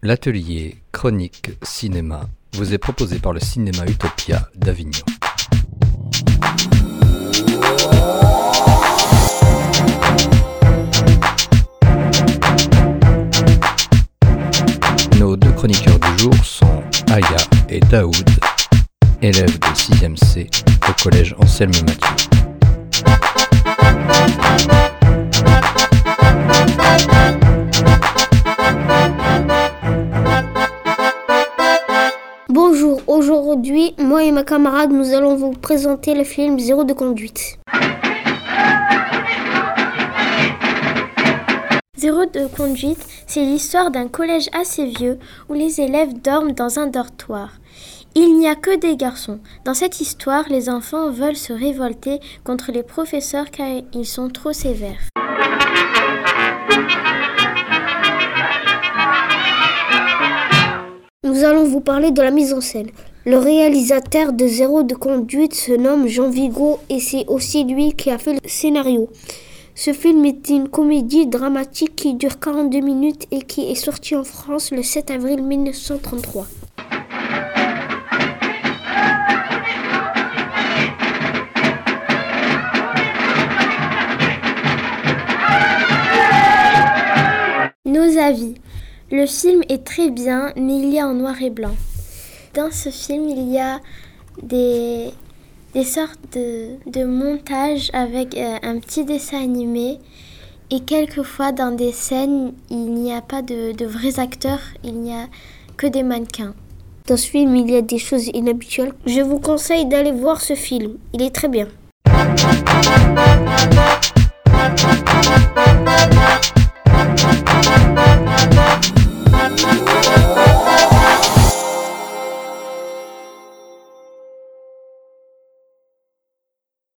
L'atelier Chronique Cinéma vous est proposé par le Cinéma Utopia d'Avignon. Nos deux chroniqueurs du jour sont Aya et Daoud, élèves de 6e C au collège Anselme Mathieu. Bonjour, aujourd'hui, moi et ma camarade, nous allons vous présenter le film Zéro de conduite. Zéro de conduite, c'est l'histoire d'un collège assez vieux où les élèves dorment dans un dortoir. Il n'y a que des garçons. Dans cette histoire, les enfants veulent se révolter contre les professeurs car ils sont trop sévères. Nous allons vous parler de la mise en scène. Le réalisateur de Zéro de conduite se nomme Jean Vigo et c'est aussi lui qui a fait le scénario. Ce film est une comédie dramatique qui dure 42 minutes et qui est sorti en France le 7 avril 1933. Nos avis. Le film est très bien, mais il y a en noir et blanc. Dans ce film, il y a des sortes de montages avec un petit dessin animé. Et quelquefois, dans des scènes, il n'y a pas de vrais acteurs, il n'y a que des mannequins. Dans ce film, il y a des choses inhabituelles. Je vous conseille d'aller voir ce film, il est très bien.